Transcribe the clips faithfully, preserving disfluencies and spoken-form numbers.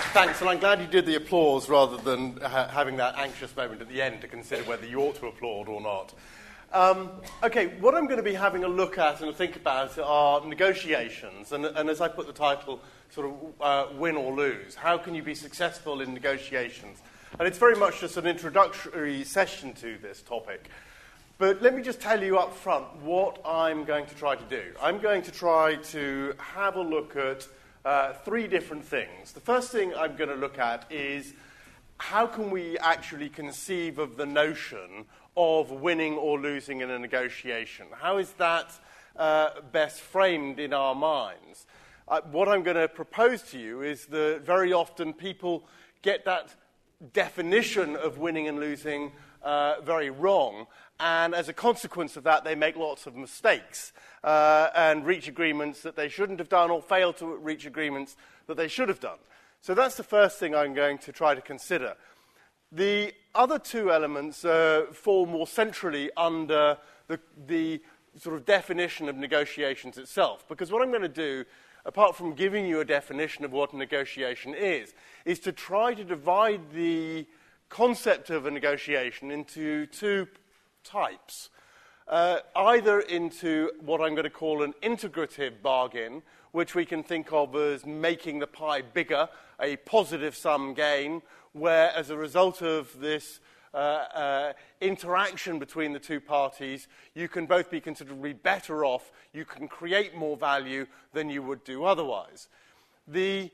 Thanks, and I'm glad you did the applause rather than ha- having that anxious moment at the end to consider whether you ought to applaud or not. Um, okay, what I'm going to be having a look at and think about are negotiations, and, and as I put the title, sort of uh, win or lose. How can you be successful in negotiations? And it's very much just an introductory session to this topic. But let me just tell you up front what I'm going to try to do. I'm going to try to have a look at uh, three different things. The first thing I'm going to look at is how can we actually conceive of the notion of winning or losing in a negotiation? How is that uh, best framed in our minds? Uh, what I'm going to propose to you is that very often people get that definition of winning and losing uh, very wrong, and as a consequence of that, they make lots of mistakes uh, and reach agreements that they shouldn't have done or fail to reach agreements that they should have done. So that's the first thing I'm going to try to consider. The other two elements uh, fall more centrally under the, the sort of definition of negotiations itself, because what I'm going to do, apart from giving you a definition of what a negotiation is, is to try to divide the concept of a negotiation into two types. Uh, either into what I'm going to call an integrative bargain, which we can think of as making the pie bigger, a positive sum gain, where as a result of this uh, uh, interaction between the two parties, you can both be considerably better off, you can create more value than you would do otherwise. The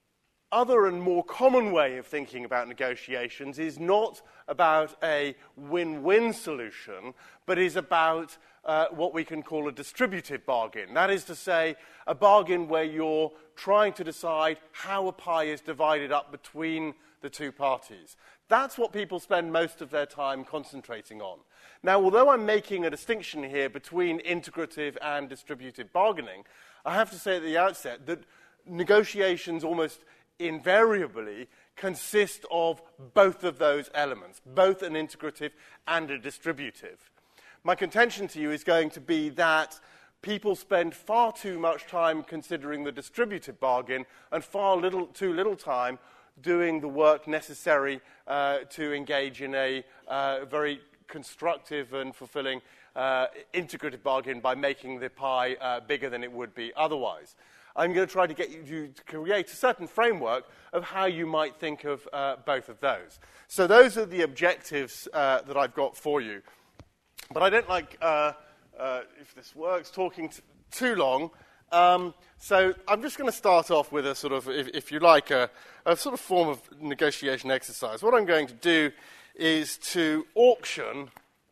other and more common way of thinking about negotiations is not about a win-win solution, but is about uh, what we can call a distributive bargain. That is to say, a bargain where you're trying to decide how a pie is divided up between the two parties. That's what people spend most of their time concentrating on. Now, although I'm making a distinction here between integrative and distributive bargaining, I have to say at the outset that negotiations almost invariably consist of both of those elements, both an integrative and a distributive. My contention to you is going to be that people spend far too much time considering the distributive bargain and far little, too little time doing the work necessary uh, to engage in a uh, very constructive and fulfilling uh, integrative bargain by making the pie uh, bigger than it would be otherwise. I'm going to try to get you to create a certain framework of how you might think of uh, both of those. So those are the objectives uh, that I've got for you. But I don't like, uh, uh, if this works, talking t- too long. Um, so I'm just going to start off with a sort of, if, if you like, a, a sort of form of negotiation exercise. What I'm going to do is to auction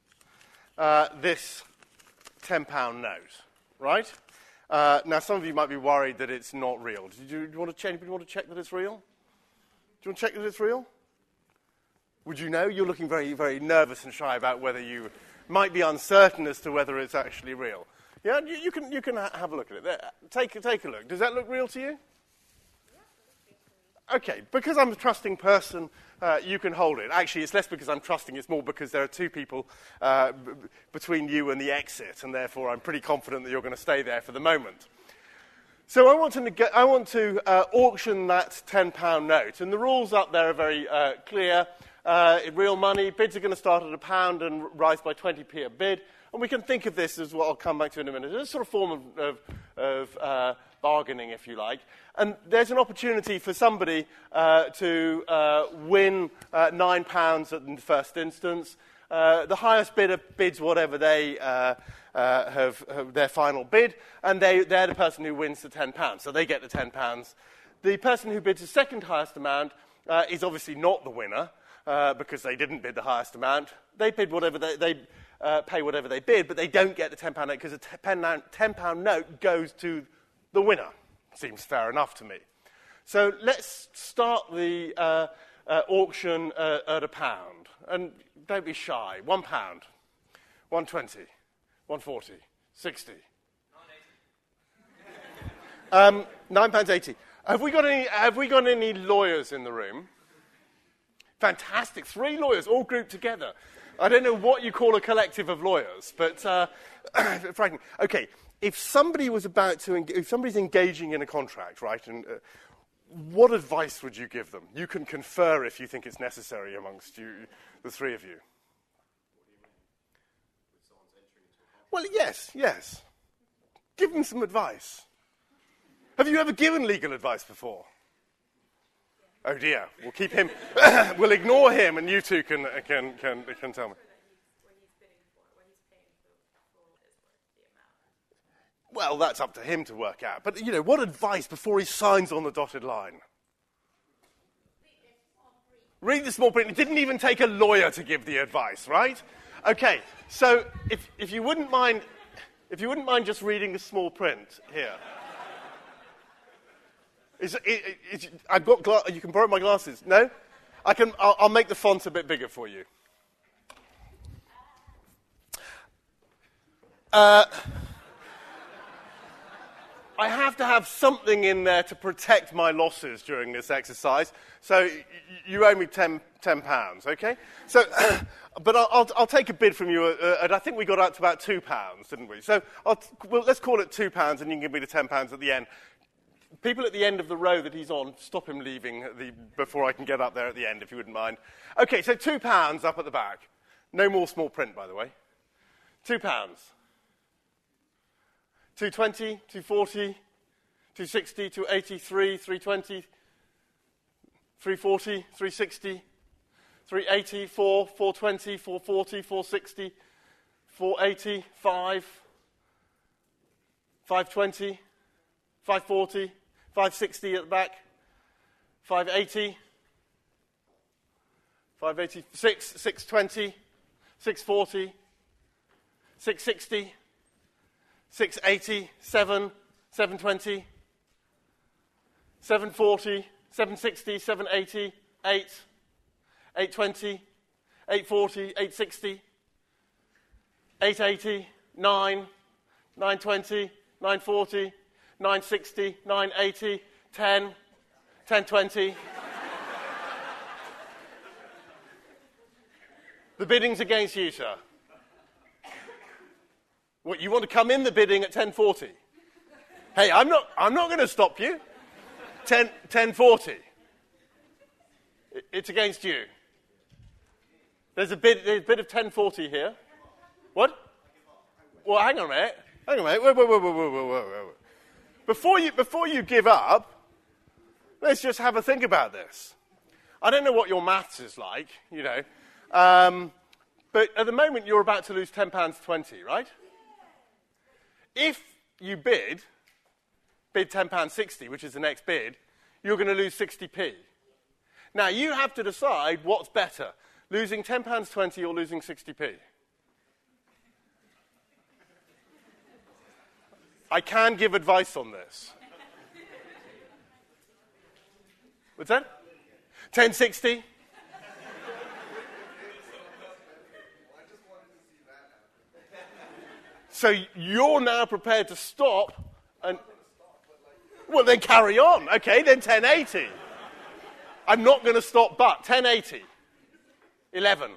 uh, this ten pound note, right? Uh, now, some of you might be worried that it's not real. Do you, do you want to check? Anybody want to check that it's real? Do you want to check that it's real? Would you know? You're looking very, very nervous and shy about whether you might be uncertain as to whether it's actually real. Yeah, you, you can you can ha- have a look at it. There, take take a look. Does that look real to you? Okay, because I'm a trusting person, uh, you can hold it. Actually, it's less because I'm trusting, it's more because there are two people uh, b- between you and the exit, and therefore I'm pretty confident that you're going to stay there for the moment. So I want to neg- I want to uh, auction that ten pound note, and the rules up there are very uh, clear. Uh, in real money, bids are going to start at a pound and rise by twenty p a bid, and we can think of this as what I'll come back to in a minute. It's a sort of form of, of, of uh, bargaining, if you like. And there's an opportunity for somebody uh, to uh, win uh, nine pounds in the first instance. Uh, the highest bidder bids whatever they uh, uh, have, have their final bid, and they, they're the person who wins the ten pounds, so they get the ten pounds. The person who bids the second highest amount uh, is obviously not the winner, uh, because they didn't bid the highest amount. They bid whatever they, they uh, pay whatever they bid, but they don't get the ten pound note because the ten pound note goes to the winner. Seems fair enough to me. So let's start the uh, uh, auction uh, at a pound. And don't be shy. One pound. One twenty. One forty. Sixty. Um, nine pounds eighty. Have we got any? Have we got any lawyers in the room? Fantastic. Three lawyers all grouped together. I don't know what you call a collective of lawyers, but uh, frightening. Okay. If somebody was about to, if somebody's engaging in a contract, right, and uh, what advice would you give them? You can confer if you think it's necessary amongst you, the three of you. Well, yes, yes. Give them some advice. Have you ever given legal advice before? Oh dear, we'll keep him, we'll ignore him and you two can, can, can, can tell me. Well, that's up to him to work out. But, you know, what advice before he signs on the dotted line? Read the small print. It didn't even take a lawyer to give the advice, right? Okay, so if, if you wouldn't mind, if you wouldn't mind just reading the small print here. Is, it, it, I've got gla- you can borrow my glasses. No? I can, I'll, I'll make the font a bit bigger for you. Uh... I have to have something in there to protect my losses during this exercise. So y- you owe me ten, ten pounds, okay? So, but I'll, I'll, I'll take a bid from you, uh, and I think we got out to about two pounds, didn't we? So I'll t- well, let's call it two pounds, and you can give me the ten pounds at the end. People at the end of the row that he's on, stop him leaving the, before I can get up there at the end, if you wouldn't mind. Okay, so two pounds up at the back. No more small print, by the way. Two pounds. two twenty, two forty, two sixty, two eighty-three, three twenty, three forty, three sixty, three eighty, four, four twenty, four forty, four sixty, four eighty, five, five twenty, five forty, five sixty at the back, five eighty, five eighty-six, six twenty, six forty, six sixty, six eighty, seven, seven twenty, seven forty, seven sixty, seven eighty, eight, eight twenty, eight forty, eight sixty, eight eighty, nine, nine twenty, nine forty, nine sixty, nine eighty, ten, ten twenty. The bidding's against you, sir. What, you want to come in the bidding at ten forty? Hey, I'm not I'm not going to stop you. ten, ten forty. It's against you. There's a bid there's a bid of ten forty here. What? Well, hang on a minute. Hang on a minute. Whoa, whoa, whoa, whoa, whoa, whoa, whoa. Before you before you give up, let's just have a think about this. I don't know what your maths is like, you know. Um, but at the moment you're about to lose ten pounds twenty, right? If you bid, bid ten pounds sixty, which is the next bid, you're going to lose sixty p. Now, you have to decide what's better, losing ten pounds twenty or losing sixty p. I can give advice on this. What's that? ten sixty? So you're now prepared to stop and... Well, then carry on. Okay, then ten eighty. I'm not going to stop, but ten eighty. eleven.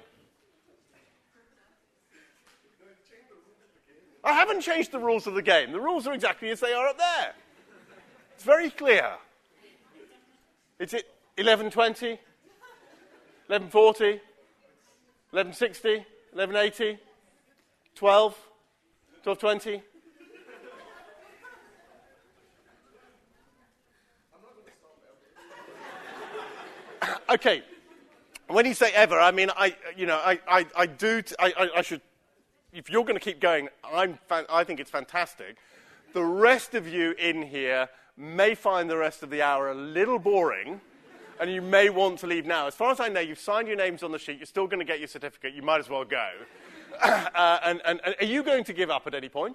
I haven't changed the rules of the game. The rules are exactly as they are up there. It's very clear. It's it eleven twenty, eleven forty, eleven sixty, eleven eighty, twelve, twelve twenty. Okay, when you say ever, I mean, I, you know, I, I, I do, t- I, I, I should, if you're going to keep going, I'm, fan- I think it's fantastic. The rest of you in here may find the rest of the hour a little boring, and you may want to leave now. As far as I know, you've signed your names on the sheet, you're still going to get your certificate, you might as well go. uh, and, and, and are you going to give up at any point?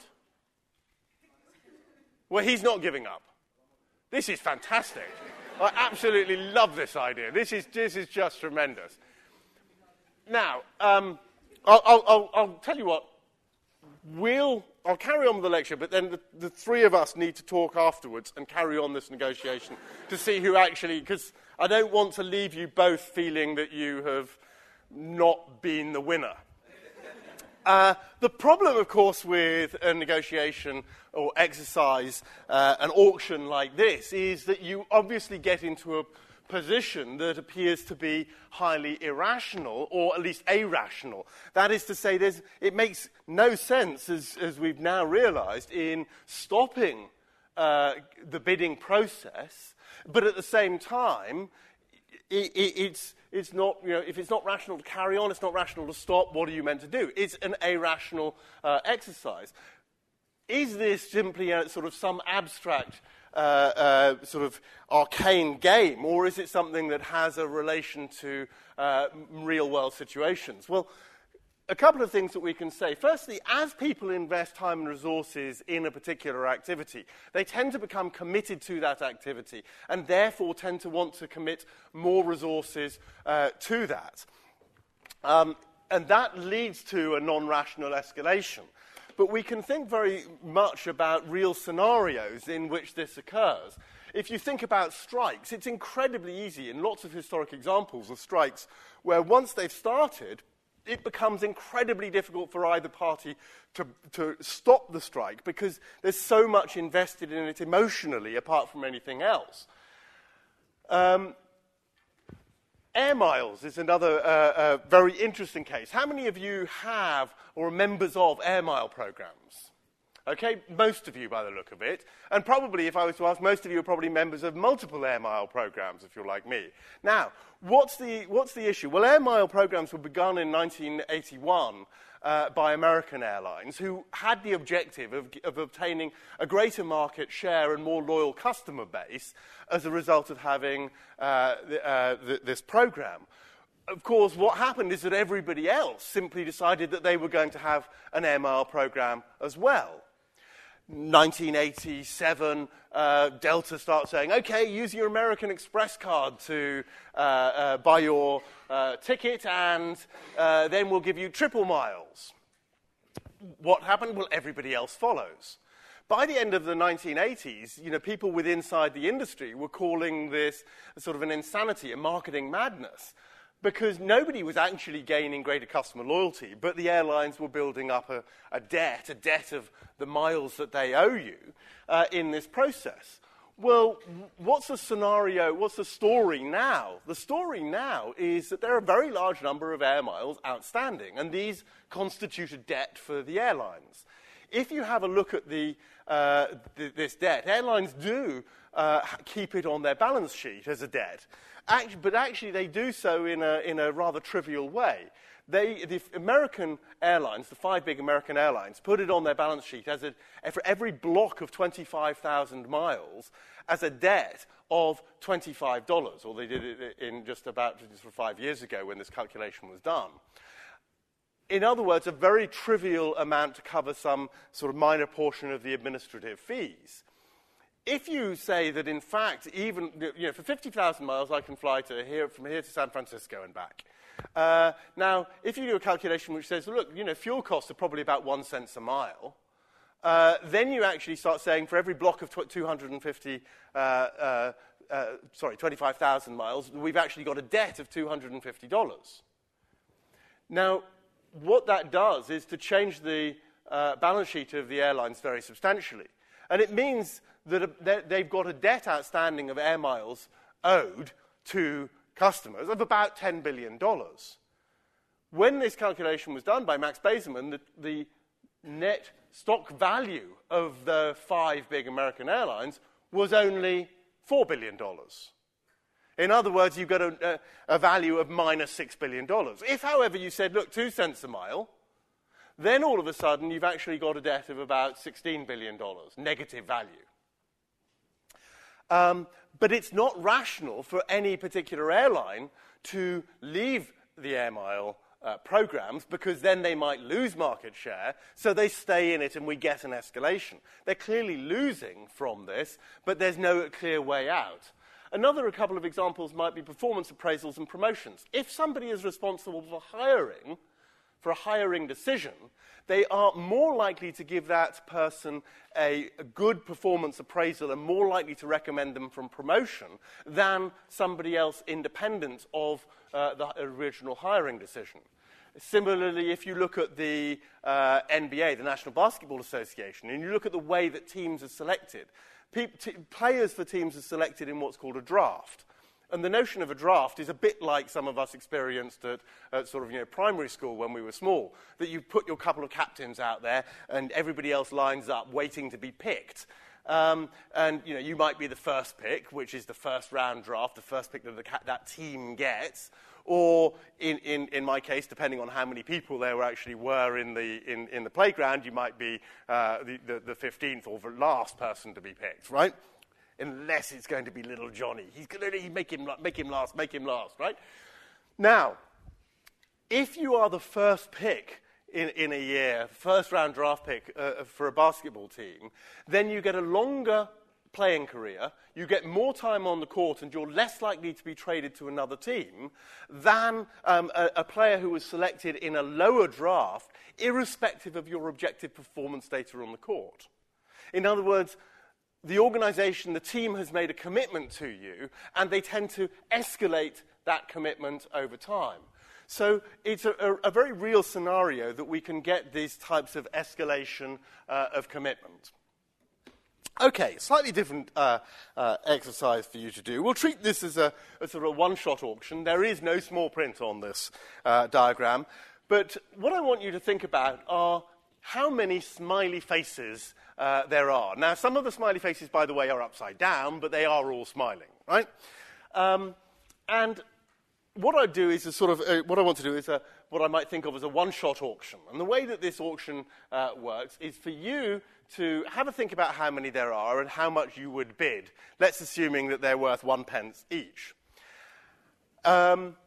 Well, he's not giving up. This is fantastic. I absolutely love this idea. This is this is just tremendous. Now, um, I'll, I'll, I'll, I'll tell you what. We'll I'll carry on with the lecture, but then the, the three of us need to talk afterwards and carry on this negotiation to see who actually. Because I don't want to leave you both feeling that you have not been the winner. Uh, the problem, of course, with a negotiation or exercise, uh, an auction like this, is that you obviously get into a position that appears to be highly irrational, or at least irrational. That is to say, there's, it makes no sense, as, as we've now realized, in stopping uh, the bidding process, but at the same time, it, it, it's, it's not, you know, if it's not rational to carry on, it's not rational to stop, what are you meant to do? It's an irrational uh, exercise. Is this simply a, sort of some abstract Uh, uh, sort of arcane game, or is it something that has a relation to uh, real-world situations? Well, a couple of things that we can say. Firstly, as people invest time and resources in a particular activity, they tend to become committed to that activity and therefore tend to want to commit more resources uh, to that. Um, and that leads to a non-rational escalation. But we can think very much about real scenarios in which this occurs. If you think about strikes, it's incredibly easy in lots of historic examples of strikes where once they've started, it becomes incredibly difficult for either party to, to stop the strike because there's so much invested in it emotionally apart from anything else. Um, Air miles is another uh, uh, very interesting case. How many of you have or are members of air mile programs? Okay, most of you by the look of it. And probably, if I was to ask, most of you are probably members of multiple air mile programs, if you're like me. Now, what's the, what's the issue? Well, air mile programs were begun in nineteen eighty-one uh, by American Airlines, who had the objective of, of obtaining a greater market share and more loyal customer base as a result of having uh, the, uh, the, this program. Of course, what happened is that everybody else simply decided that they were going to have an air mile program as well. nineteen eighty-seven, uh, Delta starts saying, okay, use your American Express card to uh, uh, buy your uh, ticket, and uh, then we'll give you triple miles. What happened? Well, everybody else follows. By the end of the nineteen eighties, you know, people with inside the industry were calling this sort of an insanity, a marketing madness, because nobody was actually gaining greater customer loyalty, but the airlines were building up a, a debt, a debt of the miles that they owe you uh, in this process. Well, what's the scenario, what's the story now? The story now is that there are a very large number of air miles outstanding, and these constitute a debt for the airlines. If you have a look at the, uh, th this debt, airlines do uh, keep it on their balance sheet as a debt. Actually, but actually they do so in a, in a rather trivial way. They, the American airlines, the five big American airlines, put it on their balance sheet as a, for every block of twenty-five thousand miles as a debt of twenty-five dollars, or they did it in just about just for five years ago when this calculation was done. In other words, a very trivial amount to cover some sort of minor portion of the administrative fees. If you say that, in fact, even you know, for fifty thousand miles, I can fly to here, from here to San Francisco and back. Uh, now, if you do a calculation which says, look, you know, fuel costs are probably about one cent a mile, uh, then you actually start saying for every block of two hundred fifty, uh, uh, uh, sorry, twenty-five thousand miles, we've actually got a debt of two hundred fifty dollars. Now, what that does is to change the uh, balance sheet of the airlines very substantially. And it means that they've got a debt outstanding of air miles owed to customers of about ten billion dollars. When this calculation was done by Max Bazerman, the, the net stock value of the five big American airlines was only four billion dollars. In other words, you've got a, a, a value of minus six billion dollars. If, however, you said, look, two cents a mile, then all of a sudden you've actually got a debt of about sixteen billion dollars, negative value. Um, but it's not rational for any particular airline to leave the air mile uh, programs because then they might lose market share, so they stay in it and we get an escalation. They're clearly losing from this, but there's no clear way out. Another couple of examples might be performance appraisals and promotions. If somebody is responsible for hiring, for a hiring decision, they are more likely to give that person a, a good performance appraisal and more likely to recommend them from promotion than somebody else independent of uh, the original hiring decision. Similarly, if you look at the uh, N B A, the National Basketball Association, and you look at the way that teams are selected, pe- t- players for teams are selected in what's called a draft. And the notion of a draft is a bit like some of us experienced at, at sort of, you know, primary school when we were small, that you put your couple of captains out there and everybody else lines up waiting to be picked. Um, and, you know, you might be the first pick, which is the first round draft, the first pick that the ca- that team gets. Or, in, in, in my case, depending on how many people there actually were in the, in, in the playground, you might be uh, the, the, the fifteenth or the last person to be picked, right? Unless it's going to be little Johnny. He's going to make him, make him last, make him last, right? Now, if you are the first pick in, in a year, first round draft pick uh, for a basketball team, then you get a longer playing career, you get more time on the court, and you're less likely to be traded to another team than um, a, a player who was selected in a lower draft, irrespective of your objective performance data on the court. In other words, the organization, the team has made a commitment to you, and they tend to escalate that commitment over time. So it's a, a, a very real scenario that we can get these types of escalation uh, of commitment. Okay, slightly different uh, uh, exercise for you to do. We'll treat this as a, a sort of a one-shot auction. There is no small print on this uh, diagram. But what I want you to think about are how many smiley faces uh, there are. Now, some of the smiley faces, by the way, are upside down, but they are all smiling, right? Um, and what I do is a sort of, uh, what I want to do is a, what I might think of as a one-shot auction. And the way that this auction uh, works is for you to have a think about how many there are and how much you would bid. Let's assuming that they're worth one pence each. Um,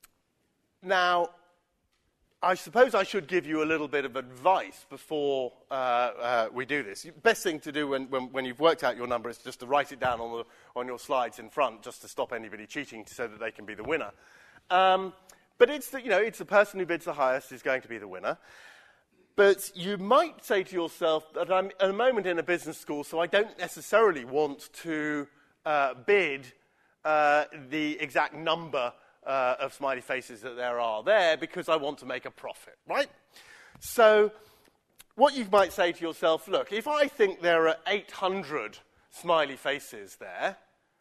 now, I suppose I should give you a little bit of advice before uh, uh, we do this. The best thing to do when, when, when you've worked out your number is just to write it down on, the, on your slides in front, just to stop anybody cheating so that they can be the winner. Um, but it's the, you know, it's the person who bids the highest is going to be the winner. But you might say to yourself that I'm at a moment in a business school, so I don't necessarily want to uh, bid uh, the exact number uh, of smiley faces that there are there because I want to make a profit, right? So what you might say to yourself, look, if I think there are eight hundred smiley faces there,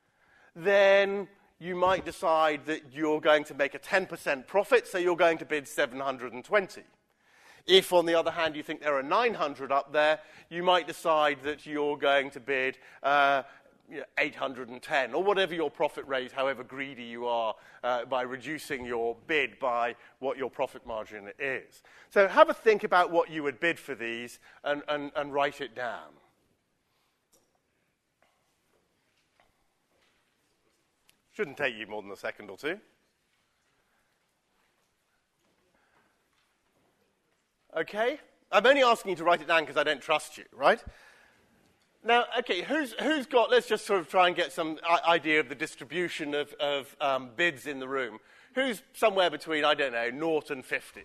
then you might decide that you're going to make a ten percent profit, so you're going to bid seven hundred twenty. If, on the other hand, you think there are nine hundred up there, you might decide that you're going to bid uh, you know, eight hundred ten, or whatever your profit rate, however greedy you are, uh, by reducing your bid by what your profit margin is. So have a think about what you would bid for these and, and, and write it down. Shouldn't take you more than a second or two. Okay? I'm only asking you to write it down because I don't trust you, right? Now, okay, who's, who's got, let's just sort of try and get some idea of the distribution of, of um, bids in the room. Who's somewhere between, I don't know, zero and fifty?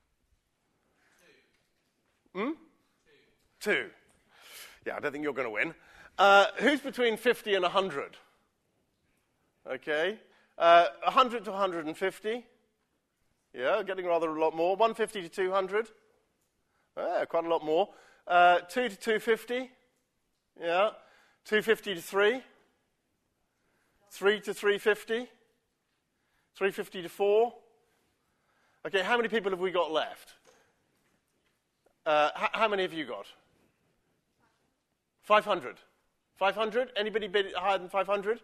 Two. Hmm? Two. Two. Yeah, I don't think you're going to win. Uh, who's between fifty and one hundred? Okay. Uh, one hundred to one hundred fifty? Yeah, getting rather a lot more. one hundred fifty to two hundred? Yeah, quite a lot more. Uh, two to two hundred fifty? Yeah. two hundred fifty to three? three to three hundred fifty? three hundred fifty to four? Okay, how many people have we got left? Uh, h- how many have you got? five hundred. five hundred? Anybody bid higher than five hundred?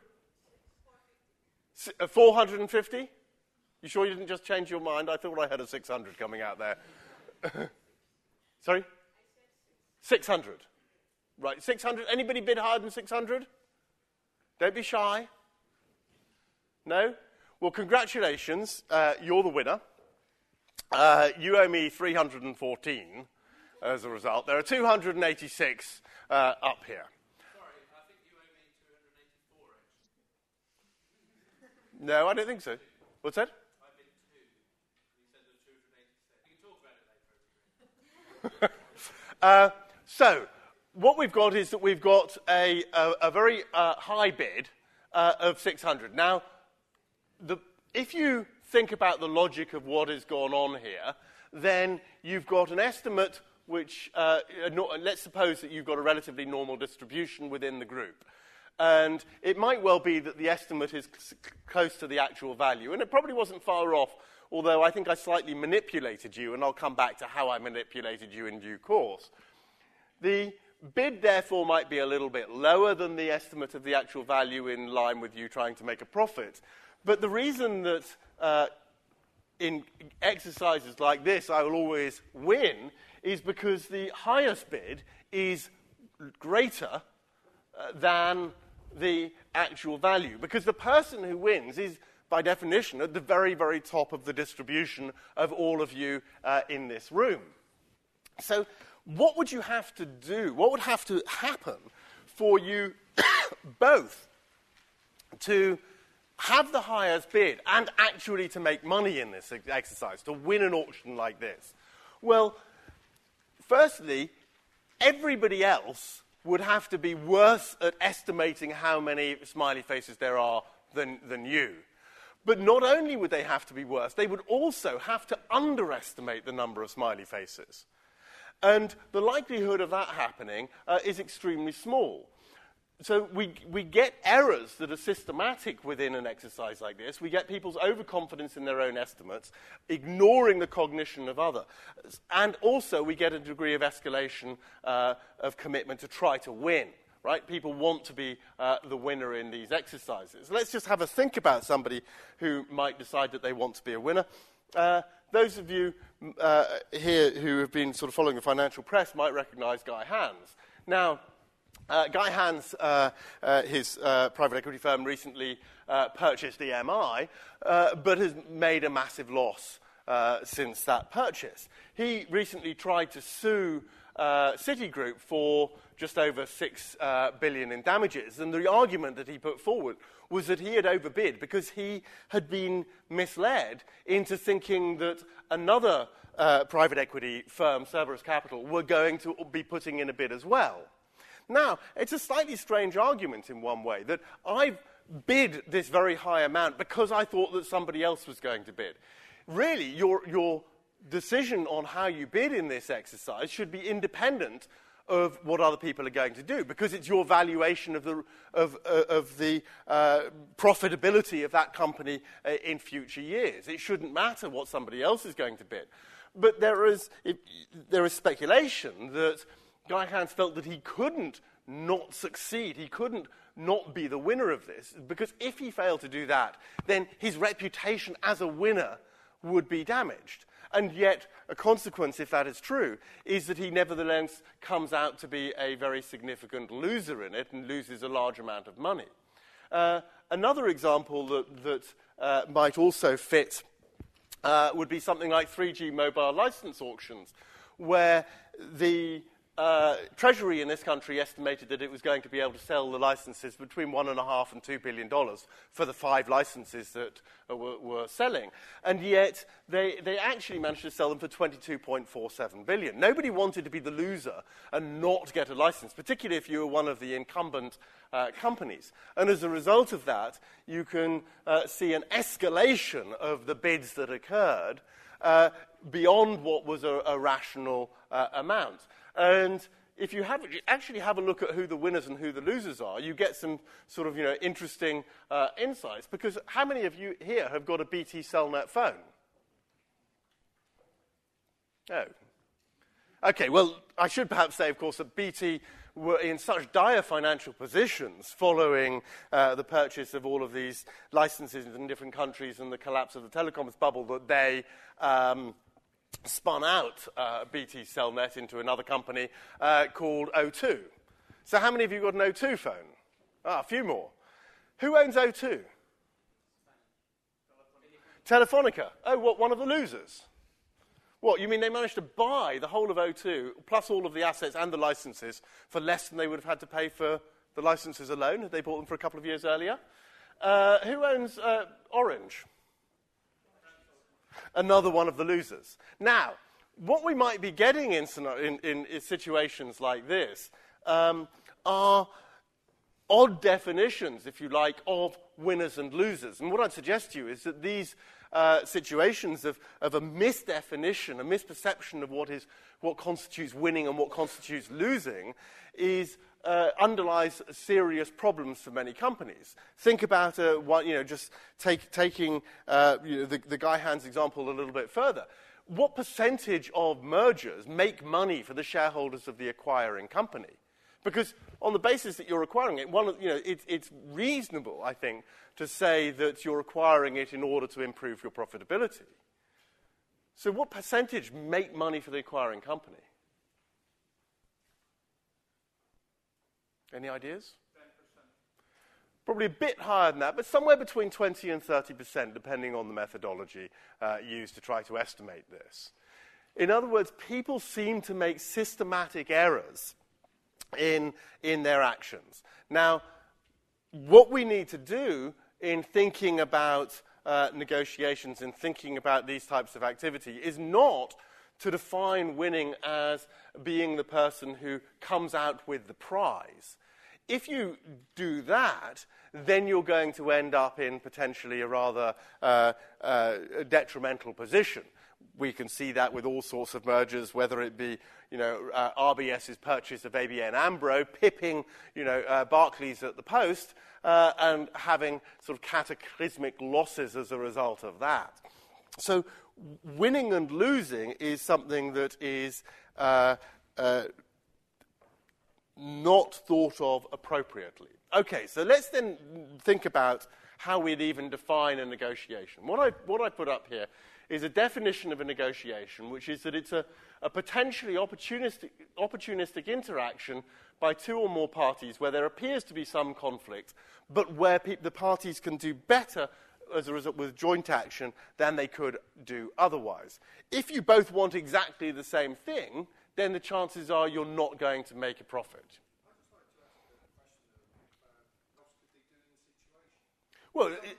S- four hundred fifty? You sure you didn't just change your mind? I thought I had a six hundred coming out there. Sorry? six hundred. Right, six hundred. Anybody bid higher than six hundred? Don't be shy. No? Well, congratulations. Uh, you're the winner. Uh, you owe me three hundred fourteen as a result. There are two hundred eighty-six uh, up here. Sorry, I think you owe me two hundred eighty-four, actually. No, I don't think so. What's that? uh, so, what we've got is that we've got a, a, a very uh, high bid uh, of six hundred. Now, the, if you think about the logic of what has gone on here, then you've got an estimate which, uh, no, let's suppose that you've got a relatively normal distribution within the group. And it might well be that the estimate is c- close to the actual value, and it probably wasn't far off, although I think I slightly manipulated you, and I'll come back to how I manipulated you in due course. The bid, therefore, might be a little bit lower than the estimate of the actual value in line with you trying to make a profit. But the reason that uh, in exercises like this I will always win is because the highest bid is greater uh, than the actual value. Because the person who wins is, by definition, at the very, very top of the distribution of all of you uh, in this room. So what would you have to do? What would have to happen for you both to have the highest bid and actually to make money in this exercise, to win an auction like this? Well, firstly, everybody else would have to be worse at estimating how many smiley faces there are than, than you. But not only would they have to be worse, they would also have to underestimate the number of smiley faces. And the likelihood of that happening uh, is extremely small. So we, we get errors that are systematic within an exercise like this. We get people's overconfidence in their own estimates, ignoring the cognition of others. And also we get a degree of escalation uh, of commitment to try to win, right? People want to be uh, the winner in these exercises. Let's just have a think about somebody who might decide that they want to be a winner. Uh, those of you uh, here who have been sort of following the financial press might recognize Guy Hans. Now, Uh, Guy Hans, uh, uh, his uh, private equity firm, recently uh, purchased E M I, uh, but has made a massive loss uh, since that purchase. He recently tried to sue uh, Citigroup for just over six uh, billion in damages, and the argument that he put forward was that he had overbid because he had been misled into thinking that another uh, private equity firm, Cerberus Capital, were going to be putting in a bid as well. Now, it's a slightly strange argument in one way, that I've bid this very high amount because I thought that somebody else was going to bid. Really, your, your decision on how you bid in this exercise should be independent of what other people are going to do, because it's your valuation of the, of, uh, of the uh, profitability of that company uh, in future years. It shouldn't matter what somebody else is going to bid. But there is, it, there is speculation that Guy Hans felt that he couldn't not succeed. He couldn't not be the winner of this, because if he failed to do that, then his reputation as a winner would be damaged. And yet, a consequence, if that is true, is that he nevertheless comes out to be a very significant loser in it and loses a large amount of money. Uh, another example that, that uh, might also fit uh, would be something like three G mobile license auctions, where the Uh, Treasury in this country estimated that it was going to be able to sell the licenses between one and a half and two billion dollars for the five licenses that uh, were, were selling, and yet they they actually managed to sell them for twenty-two point four seven billion. Nobody wanted to be the loser and not get a license, particularly if you were one of the incumbent uh, companies. And as a result of that, you can uh, see an escalation of the bids that occurred uh, beyond what was a, a rational uh, amount. And if you have, actually have a look at who the winners and who the losers are, you get some sort of, you know, interesting uh, insights. Because how many of you here have got a B T Cellnet phone? Oh. Okay, well, I should perhaps say, of course, that B T were in such dire financial positions following uh, the purchase of all of these licenses in different countries and the collapse of the telecoms bubble that they Um, spun out uh, B T Cellnet into another company uh, called O two. So how many of you got an O two phone? Ah, a few more. Who owns O two? Telefonica. Oh, what, one of the losers? What, you mean they managed to buy the whole of O two, plus all of the assets and the licenses, for less than they would have had to pay for the licenses alone? Had they bought them for a couple of years earlier? Uh, who owns uh, Orange? Another one of the losers. Now, what we might be getting in, in, in situations like this um, are odd definitions, if you like, of winners and losers. And what I'd suggest to you is that these uh, situations of, of a misdefinition, a misperception of what is what constitutes winning and what constitutes losing, is uh, underlies serious problems for many companies. Think about uh, one, you know, just take, taking uh, you know, the, the Guy Hans example a little bit further. What percentage of mergers make money for the shareholders of the acquiring company? Because on the basis that you're acquiring it, one of, you know, it's, it's reasonable, I think, to say that you're acquiring it in order to improve your profitability. So what percentage make money for the acquiring company? Any ideas? ten percent. Probably a bit higher than that, but somewhere between twenty and thirty percent, depending on the methodology uh, used to try to estimate this. In other words, people seem to make systematic errors in, in their actions. Now, what we need to do in thinking about uh, negotiations and thinking about these types of activity is not to define winning as being the person who comes out with the prize. If you do that, then you're going to end up in potentially a rather uh, uh, detrimental position. We can see that with all sorts of mergers, whether it be, you know, uh, RBS's purchase of A B N Ambro, pipping, you know, uh, Barclays at the post, uh, and having sort of cataclysmic losses as a result of that. So winning and losing is something that is uh, uh, not thought of appropriately. Okay, so let's then think about how we'd even define a negotiation. What I, what I put up here is a definition of a negotiation, which is that it's a, a potentially opportunistic, opportunistic interaction by two or more parties where there appears to be some conflict, but where pe- the parties can do better as a result with joint action than they could do otherwise. If you both want exactly the same thing, then the chances are you're not going to make a profit. Well, it,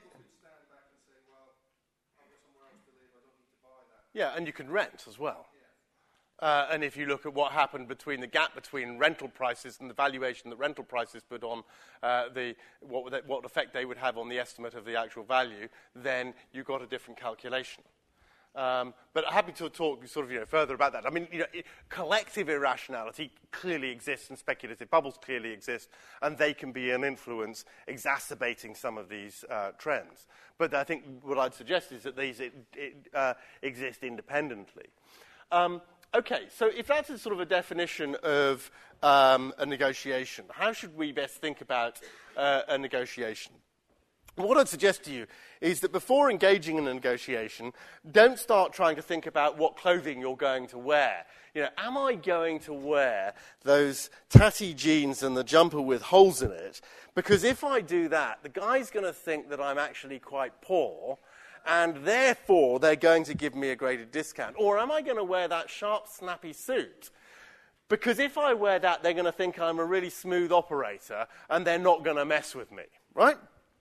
yeah, and you can rent as well. Uh, and if you look at what happened between the gap between rental prices and the valuation that rental prices put on uh, the what, they, what effect they would have on the estimate of the actual value, then you've got a different calculation. Um, but happy to talk sort of you know further about that. I mean, you know, it, collective irrationality clearly exists, and speculative bubbles clearly exist, and they can be an influence exacerbating some of these uh, trends. But I think what I'd suggest is that these it, it, uh, exist independently. Um, okay, so if that's a sort of a definition of um, a negotiation, how should we best think about uh, a negotiation? What I'd suggest to you is that before engaging in a negotiation, don't start trying to think about what clothing you're going to wear. You know, am I going to wear those tatty jeans and the jumper with holes in it? Because if I do that, the guy's going to think that I'm actually quite poor, and therefore they're going to give me a greater discount. Or am I going to wear that sharp, snappy suit? Because if I wear that, they're going to think I'm a really smooth operator, and they're not going to mess with me, right?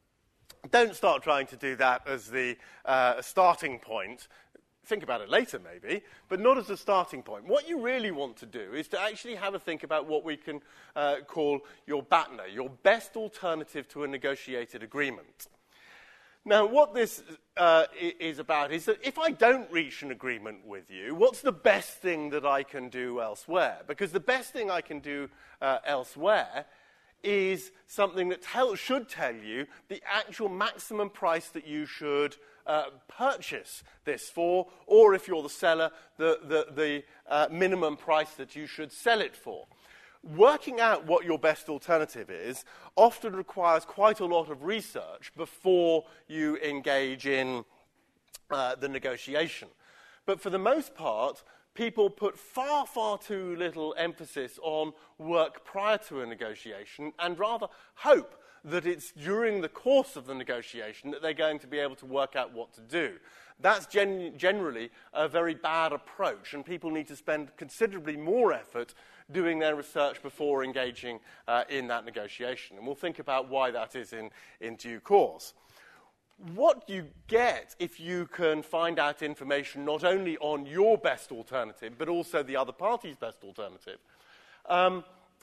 Don't start trying to do that as the uh, starting point. Think about it later, maybe, but not as a starting point. What you really want to do is to actually have a think about what we can uh, call your B A T N A, your best alternative to a negotiated agreement. Now, what this uh, is about is that if I don't reach an agreement with you, what's the best thing that I can do elsewhere? Because the best thing I can do uh, elsewhere is something that tell, should tell you the actual maximum price that you should uh, purchase this for, or if you're the seller, the, the, the uh, minimum price that you should sell it for. Working out what your best alternative is often requires quite a lot of research before you engage in uh, the negotiation. But for the most part, people put far, far too little emphasis on work prior to a negotiation and rather hope that it's during the course of the negotiation that they're going to be able to work out what to do. That's gen- generally a very bad approach, and people need to spend considerably more effort doing their research before engaging uh, in that negotiation. And we'll think about why that is in, in due course. What you get if you can find out information not only on your best alternative, but also the other party's best alternative, um,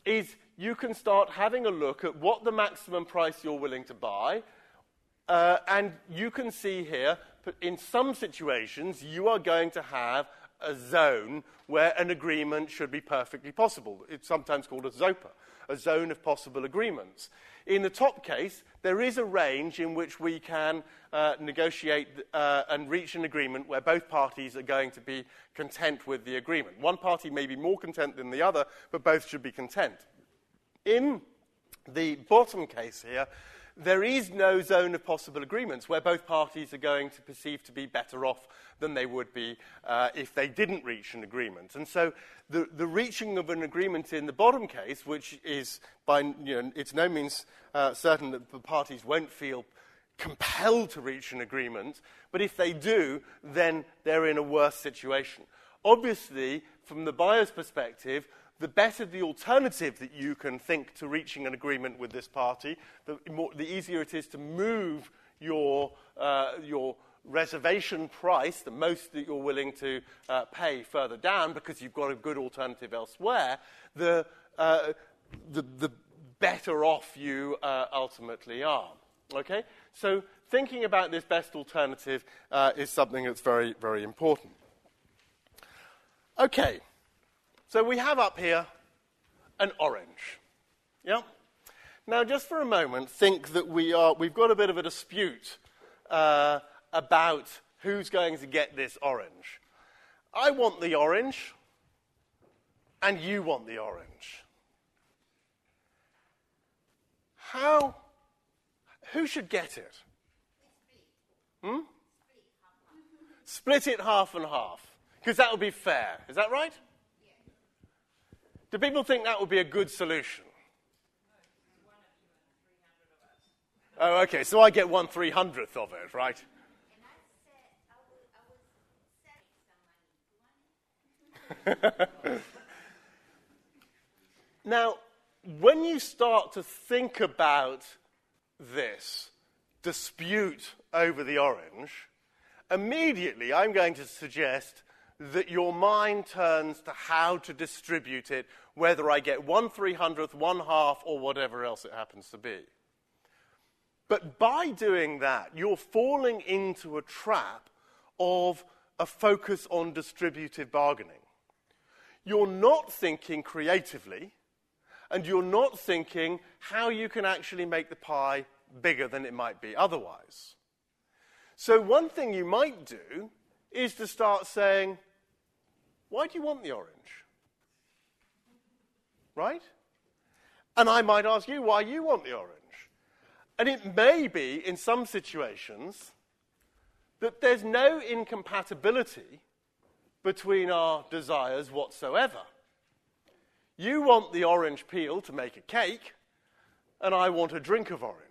is you can start having a look at what the maximum price you're willing to buy, uh, and you can see here, in some situations, you are going to have a zone where an agreement should be perfectly possible. It's sometimes called a ZOPA, a zone of possible agreements. In the top case, there is a range in which we can uh, negotiate uh, and reach an agreement where both parties are going to be content with the agreement. One party may be more content than the other, but both should be content. In the bottom case here, there is no zone of possible agreements where both parties are going to perceive to be better off than they would be uh, if they didn't reach an agreement. And so the, the reaching of an agreement in the bottom case, which is by, you know, it's no means uh, certain that the parties won't feel compelled to reach an agreement, but if they do, then they're in a worse situation. Obviously, from the buyer's perspective, the better the alternative that you can think to reaching an agreement with this party, the, more, the easier it is to move your, uh, your reservation price, the most that you're willing to uh, pay, further down because you've got a good alternative elsewhere, the, uh, the, the better off you uh, ultimately are. Okay? So thinking about this best alternative uh, is something that's very, very important. Okay. So we have up here an orange. Yeah? Now, just for a moment, think that we are, we've got a bit of a dispute uh, about who's going to get this orange. I want the orange, and you want the orange. How, who should get it? Hmm? Split it half and half, because that would be fair. Is that right? Do people think that would be a good solution? Oh, okay, so I get one three hundredth of it, right? Now, when you start to think about this dispute over the orange, immediately I'm going to suggest that your mind turns to how to distribute it, whether I get one three hundredth, one half, or whatever else it happens to be. But by doing that, you're falling into a trap of a focus on distributive bargaining. You're not thinking creatively, and you're not thinking how you can actually make the pie bigger than it might be otherwise. So one thing you might do is to start saying, why do you want the orange? Right? And I might ask you why you want the orange. And it may be, in some situations, that there's no incompatibility between our desires whatsoever. You want the orange peel to make a cake, and I want a drink of orange.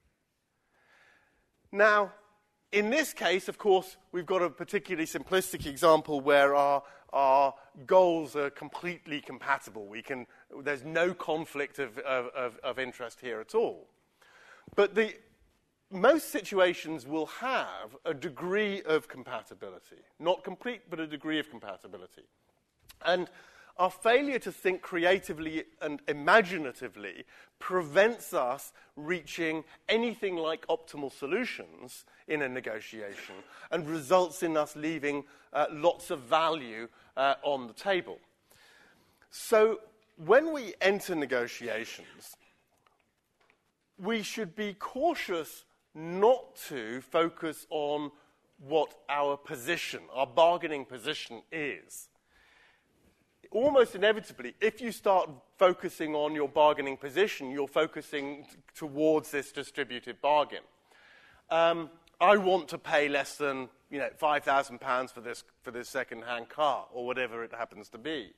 Now, in this case, of course, we've got a particularly simplistic example where our, our goals are completely compatible. We can, there's no conflict of, of, of interest here at all. But the, most situations will have a degree of compatibility. Not complete, but a degree of compatibility. And our failure to think creatively and imaginatively prevents us reaching anything like optimal solutions in a negotiation and results in us leaving uh, lots of value uh, on the table. So when we enter negotiations, we should be cautious not to focus on what our position, our bargaining position is. Almost inevitably, if you start focusing on your bargaining position, you're focusing t- towards this distributive bargain. Um, I want to pay less than, you know, five thousand pounds for this for this second-hand car, or whatever it happens to be.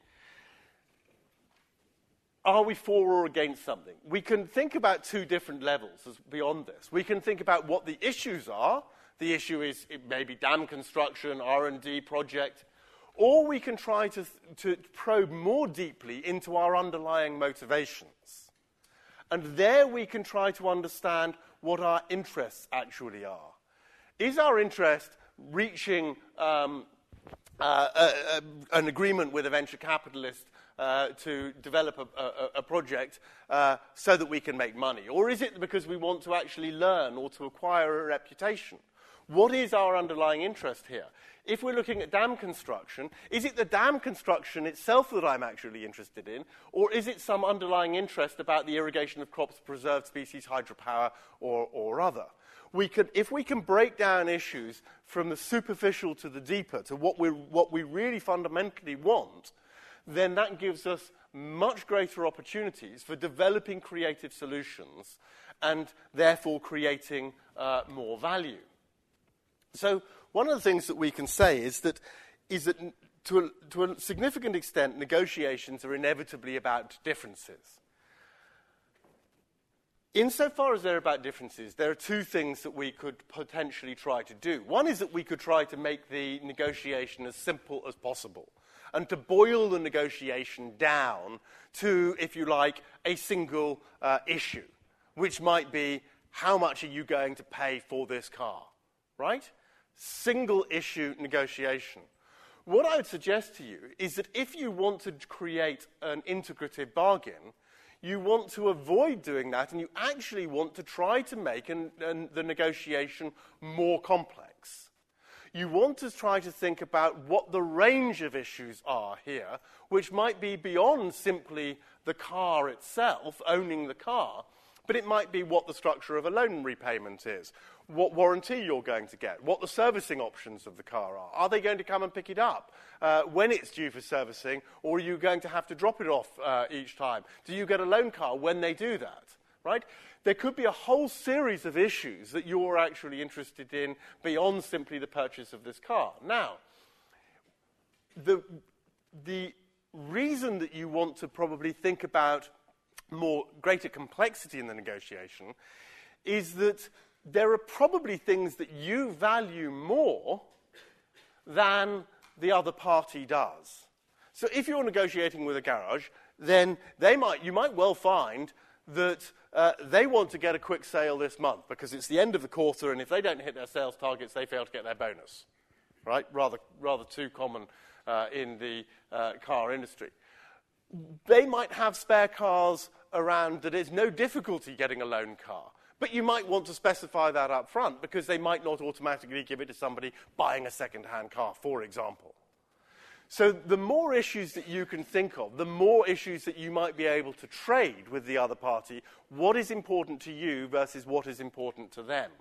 Are we for or against something? We can think about two different levels as beyond this. We can think about what the issues are. The issue is it may be dam construction, R and D project. Or we can try to, to probe more deeply into our underlying motivations. And there we can try to understand what our interests actually are. Is our interest reaching um, uh, a, a, an agreement with a venture capitalist uh, to develop a, a, a project uh, so that we can make money? Or is it because we want to actually learn or to acquire a reputation? What is our underlying interest here? If we're looking at dam construction, is it the dam construction itself that I'm actually interested in, or is it some underlying interest about the irrigation of crops, preserved species, hydropower, or, or other? We could, if we can break down issues from the superficial to the deeper, to what we what we really fundamentally want, then that gives us much greater opportunities for developing creative solutions and therefore creating uh, more value. So one of the things that we can say is that, is that to, a, to a significant extent, negotiations are inevitably about differences. Insofar as they're about differences, there are two things that we could potentially try to do. One is that we could try to make the negotiation as simple as possible and to boil the negotiation down to, if you like, a single uh, issue, which might be, how much are you going to pay for this car, right? Single issue negotiation. What I would suggest to you is that if you want to create an integrative bargain, you want to avoid doing that, and you actually want to try to make an, an, the negotiation more complex. You want to try to think about what the range of issues are here, which might be beyond simply the car itself, owning the car, but it might be what the structure of a loan repayment is, what warranty you're going to get, what the servicing options of the car are. Are they going to come and pick it up uh, when it's due for servicing, or are you going to have to drop it off uh, each time? Do you get a loan car when they do that, right? There could be a whole series of issues that you're actually interested in beyond simply the purchase of this car. Now, the, the reason that you want to probably think about more greater complexity in the negotiation is that there are probably things that you value more than the other party does. So if you're negotiating with a garage, then they might, you might well find that uh, they want to get a quick sale this month because it's the end of the quarter, and if they don't hit their sales targets, they fail to get their bonus, right? Rather, rather too common uh, in the uh, car industry. They might have spare cars around that it's no difficulty getting a loan car. But you might want to specify that up front because they might not automatically give it to somebody buying a second-hand car, for example. So the more issues that you can think of, the more issues that you might be able to trade with the other party, what is important to you versus what is important to them.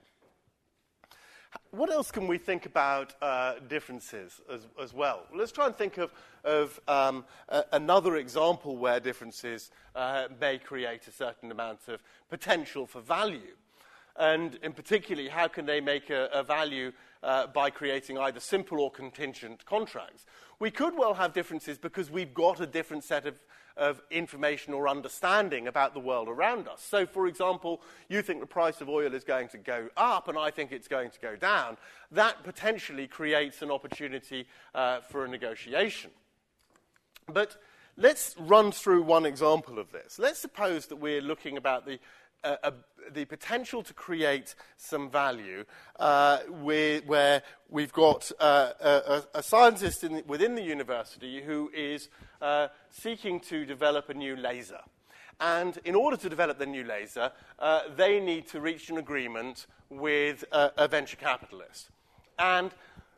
What else can we think about uh, differences as, as well? Let's try and think of, of um, a, another example where differences uh, may create a certain amount of potential for value. And in particularly, how can they make a, a value uh, by creating either simple or contingent contracts? We could well have differences because we've got a different set of of information or understanding about the world around us. So, for example, you think the price of oil is going to go up and I think it's going to go down. That potentially creates an opportunity uh, for a negotiation. But let's run through one example of this. Let's suppose that we're looking about the Uh, uh, the potential to create some value uh, where, where we've got uh, a, a scientist in the, within the university who is uh, seeking to develop a new laser. And in order to develop the new laser, uh, they need to reach an agreement with a, a venture capitalist. And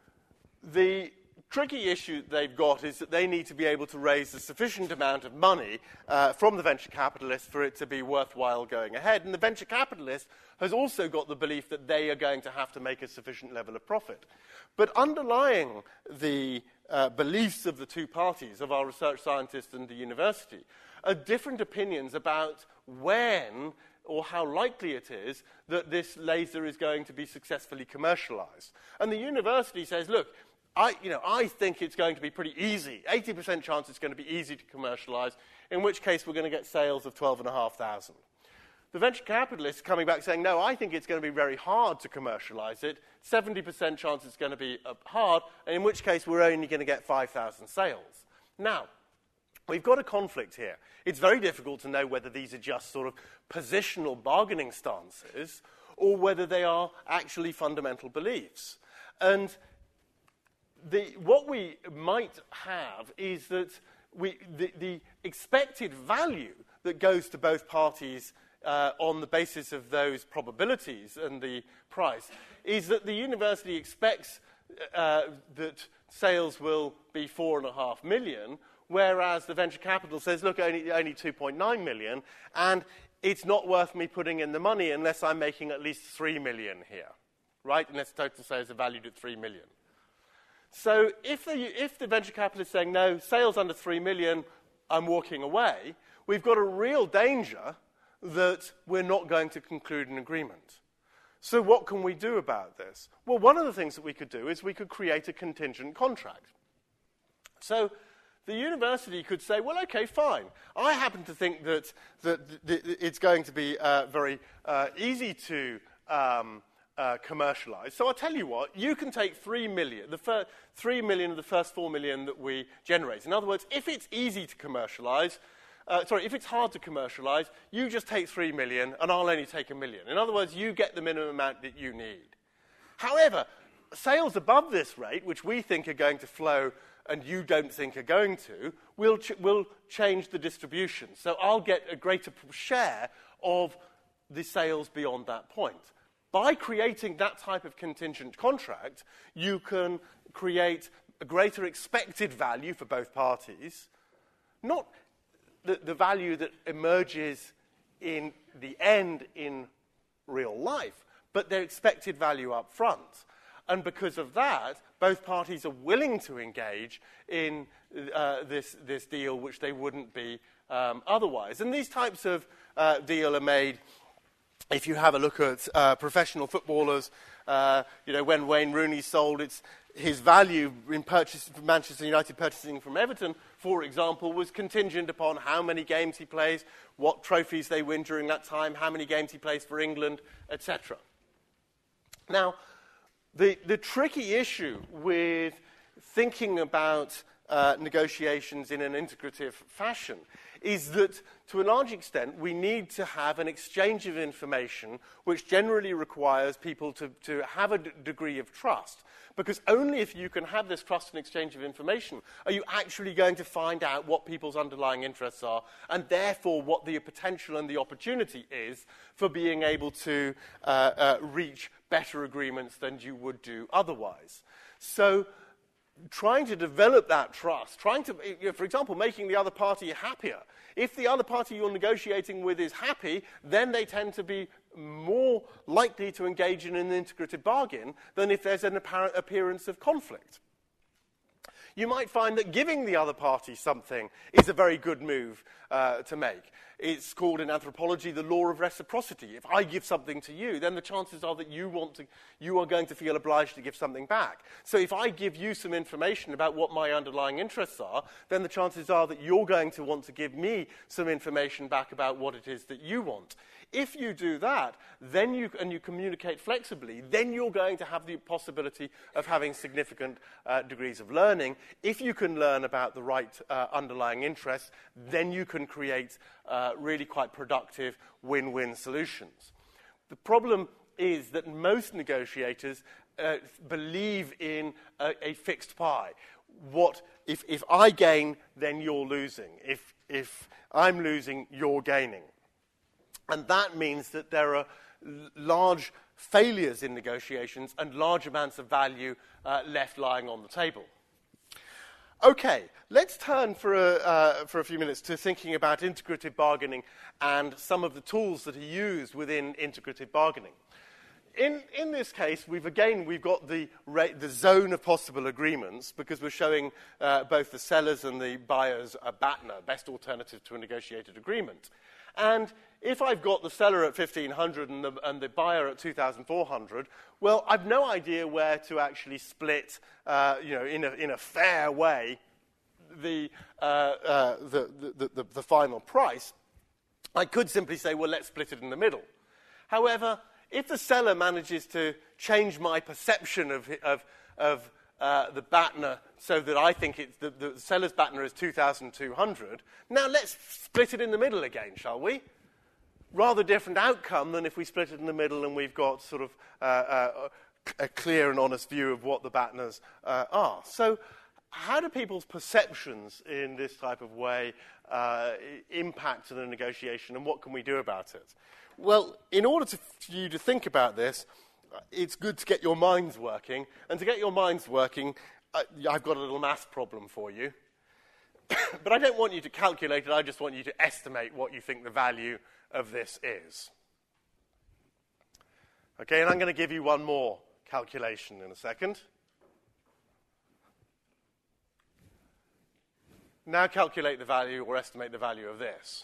the tricky issue they've got is that they need to be able to raise a sufficient amount of money uh, from the venture capitalist for it to be worthwhile going ahead. And the venture capitalist has also got the belief that they are going to have to make a sufficient level of profit. But underlying the uh, beliefs of the two parties, of our research scientist and the university, are different opinions about when or how likely it is that this laser is going to be successfully commercialized. And the university says, look, I, you know, I think it's going to be pretty easy. eighty percent chance it's going to be easy to commercialize, in which case we're going to get sales of twelve thousand five hundred. The venture capitalist is coming back saying, no, I think it's going to be very hard to commercialize it. seventy percent chance it's going to be uh, hard, and in which case we're only going to get five thousand sales. Now, we've got a conflict here. It's very difficult to know whether these are just sort of positional bargaining stances or whether they are actually fundamental beliefs. And The, what we might have is that we, the, the expected value that goes to both parties uh, on the basis of those probabilities and the price is that the university expects uh, that sales will be four and a half million, whereas the venture capital says, look, only, only two point nine million, and it's not worth me putting in the money unless I'm making at least three million here, right? Unless total sales are valued at three million. So if the, if the venture capital is saying, no, sales under three million, I'm walking away, we've got a real danger that we're not going to conclude an agreement. So what can we do about this? Well, one of the things that we could do is we could create a contingent contract. So the university could say, well, okay, fine. I happen to think that, that th- th- it's going to be uh, very uh, easy to um, uh, commercialize. So I'll tell you what, you can take three million, the fir- three million of the first four million that we generate. In other words, if it's easy to commercialize, uh, sorry, if it's hard to commercialize, you just take three million and I'll only take a million. In other words, you get the minimum amount that you need. However, sales above this rate, which we think are going to flow and you don't think are going to, will, ch- will change the distribution. So I'll get a greater share of the sales beyond that point. By creating that type of contingent contract, you can create a greater expected value for both parties, not the, the value that emerges in the end in real life, but their expected value up front. And because of that, both parties are willing to engage in uh, this, this deal, which they wouldn't be um, otherwise. And these types of uh, deal are made, if you have a look at uh, professional footballers, uh, you know, when Wayne Rooney sold its, his value in purchase, Manchester United purchasing from Everton, for example, was contingent upon how many games he plays, what trophies they win during that time, how many games he plays for England, et cetera. Now, The, the tricky issue with thinking about uh, negotiations in an integrative fashion is that, to a large extent, we need to have an exchange of information which generally requires people to, to have a d- degree of trust. Because only if you can have this trust and exchange of information are you actually going to find out what people's underlying interests are and therefore what the potential and the opportunity is for being able to uh, uh, reach better agreements than you would do otherwise. So trying to develop that trust, trying to, you know, for example, making the other party happier. If the other party you're negotiating with is happy, then they tend to be more likely to engage in an integrative bargain than if there's an apparent appearance of conflict. You might find that giving the other party something is a very good move uh, to make. It's called in anthropology the law of reciprocity. If I give something to you, then the chances are that you want to, you are going to feel obliged to give something back. So if I give you some information about what my underlying interests are, then the chances are that you're going to want to give me some information back about what it is that you want. If you do that, then you, and you communicate flexibly, then you're going to have the possibility of having significant uh, degrees of learning. If you can learn about the right uh, underlying interests, then you can create uh, really quite productive win-win solutions. The problem is that most negotiators uh, believe in a, a fixed pie. What if, if I gain, then you're losing. If, if I'm losing, you're gaining. And that means that there are l- large failures in negotiations and large amounts of value uh, left lying on the table. Okay, let's turn for a, uh, for a few minutes to thinking about integrative bargaining and some of the tools that are used within integrative bargaining. In, in this case, we've again, we've got the, ra- the zone of possible agreements because we're showing uh, both the sellers and the buyers a B A T N A, best alternative to a negotiated agreement. And if I've got the seller at fifteen hundred and the, and the buyer at two thousand four hundred, well, I've no idea where to actually split, uh, you know, in a, in a fair way, the, uh, uh, the, the, the, the final price. I could simply say, well, let's split it in the middle. However, if the seller manages to change my perception of, of, of uh, the B A T N A so that I think it's the, the seller's B A T N A is two thousand two hundred, now let's split it in the middle again, shall we? Rather different outcome than if we split it in the middle and we've got sort of uh, uh, a clear and honest view of what the B A T N As uh, are. So how do people's perceptions in this type of way uh, impact on a negotiation, and what can we do about it? Well, in order to, for you to think about this, it's good to get your minds working. And to get your minds working, uh, I've got a little math problem for you. But I don't want you to calculate it, I just want you to estimate what you think the value of this is. Okay, and I'm going to give you one more calculation in a second. Now calculate the value or estimate the value of this.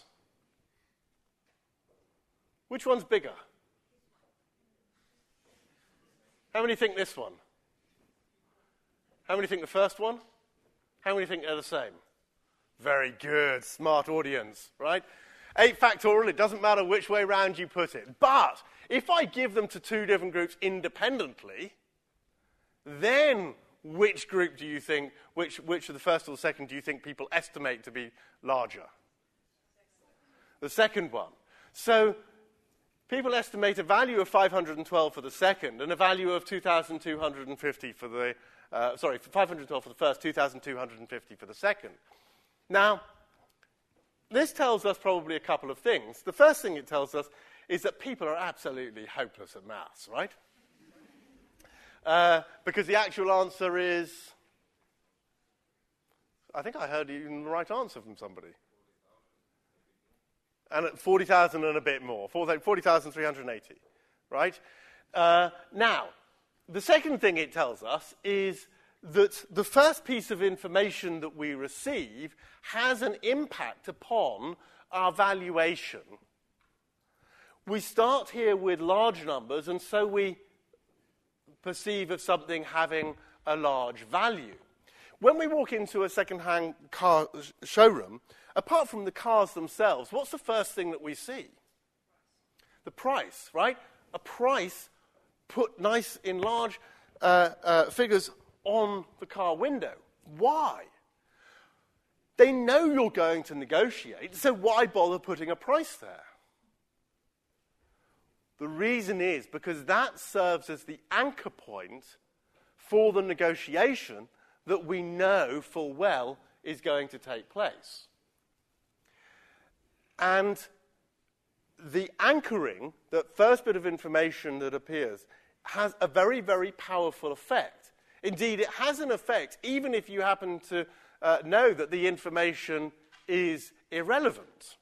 Which one's bigger? How many think this one? How many think the first one? How many think they're the same? Very good, smart audience, right? eight factorial, it doesn't matter which way round you put it. But if I give them to two different groups independently, then which group do you think, which, which of the first or the second do you think people estimate to be larger? The second one. So people estimate a value of five hundred twelve for the second and a value of two thousand two hundred fifty for the, uh, sorry, five hundred twelve for the first, two thousand two hundred fifty for the second. Now, this tells us probably a couple of things. The first thing it tells us is that people are absolutely hopeless at maths, right? Uh, because the actual answer is, I think I heard even the right answer from somebody. And at forty thousand and a bit more, forty thousand three hundred eighty, right? Uh, now, the second thing it tells us is that the first piece of information that we receive has an impact upon our valuation. We start here with large numbers, and so we perceive of something having a large value. When we walk into a second-hand car showroom, apart from the cars themselves, what's the first thing that we see? The price, right? A price put nice in large uh, uh, figures on the car window. Why? They know you're going to negotiate, so why bother putting a price there? The reason is because that serves as the anchor point for the negotiation that we know full well is going to take place. And the anchoring, that first bit of information that appears, has a very, very powerful effect. Indeed, it has an effect even if you happen to uh, know that the information is irrelevant.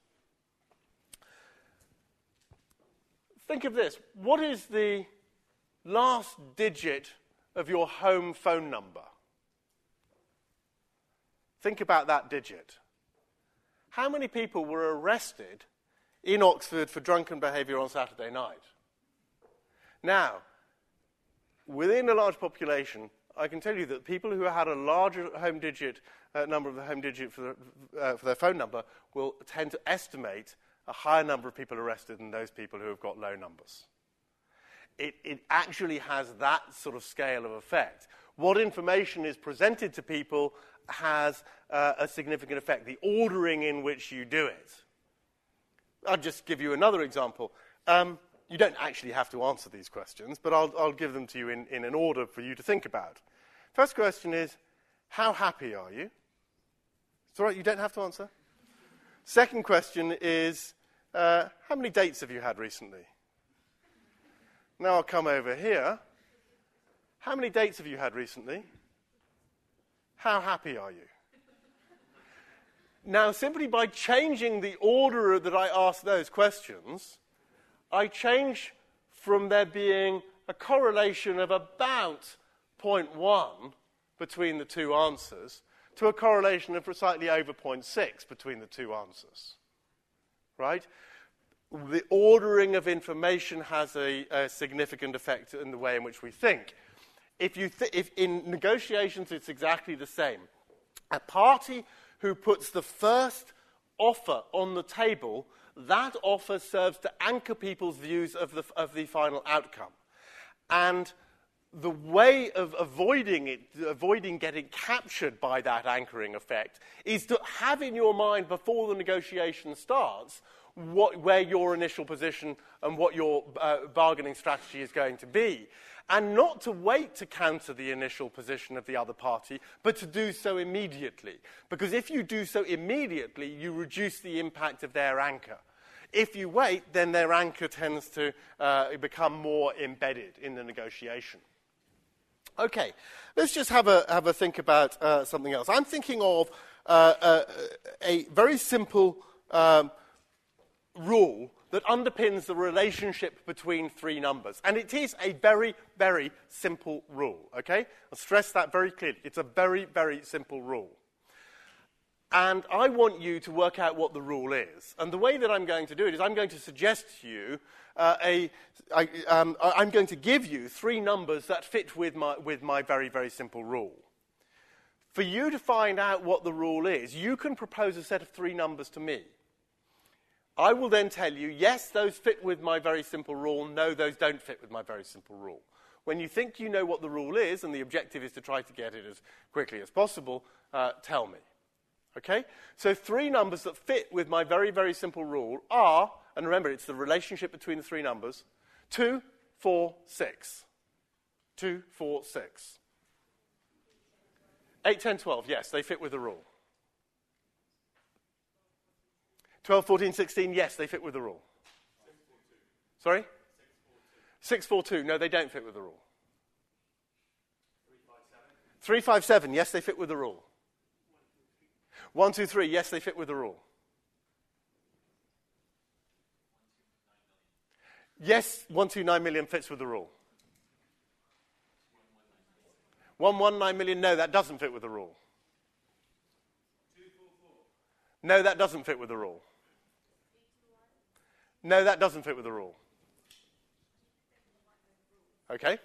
Think of this. What is the last digit of your home phone number? Think about that digit. How many people were arrested in Oxford for drunken behaviour on Saturday night? Now, within a large population, I can tell you that people who had a larger home digit, uh, number of the home digit for, the, uh, for their phone number will tend to estimate a higher number of people arrested than those people who have got low numbers. It, it actually has that sort of scale of effect. What information is presented to people has uh, a significant effect, the ordering in which you do it. I'll just give you another example. Um, you don't actually have to answer these questions, but I'll, I'll give them to you in, in an order for you to think about. First question is, how happy are you? It's all right, you don't have to answer. Second question is, uh, how many dates have you had recently? Now I'll come over here. How many dates have you had recently? How happy are you? Now, simply by changing the order that I ask those questions, I change from there being a correlation of about zero point one between the two answers to a correlation of slightly over zero point six between the two answers. Right? The ordering of information has a, a significant effect in the way in which we think. If, you th- if in negotiations it's exactly the same. A party who puts the first offer on the table, that offer serves to anchor people's views of the, of the final outcome. And the way of avoiding it, avoiding getting captured by that anchoring effect, is to have in your mind before the negotiation starts what, where your initial position and what your uh, bargaining strategy is going to be. And not to wait to counter the initial position of the other party, but to do so immediately. Because if you do so immediately, you reduce the impact of their anchor. If you wait, then their anchor tends to uh, become more embedded in the negotiation. Okay, let's just have a, have a think about uh, something else. I'm thinking of uh, uh, a very simple um, rule that underpins the relationship between three numbers. And it is a very, very simple rule, okay? I'll stress that very clearly. It's a very, very simple rule. And I want you to work out what the rule is. And the way that I'm going to do it is I'm going to suggest to you uh, a, I, um, I'm going to give you three numbers that fit with my, with my very, very simple rule. For you to find out what the rule is, you can propose a set of three numbers to me. I will then tell you, yes, those fit with my very simple rule. No, those don't fit with my very simple rule. When you think you know what the rule is, and the objective is to try to get it as quickly as possible, uh, tell me. Okay? So three numbers that fit with my very, very simple rule are, and remember, it's the relationship between the three numbers, two, four, six. two, four, six. eight, ten, twelve, yes, they fit with the rule. twelve, fourteen, sixteen, yes, they fit with the rule. Sorry? six, four, two, no, they don't fit with the rule. three, five, seven, yes, they fit with the rule. one, two, three, yes, they fit with the rule. Yes, one two nine million fits with the rule. one one nine million, no, that doesn't fit with the rule. No, that doesn't fit with the rule. No, that doesn't fit with the rule. Okay?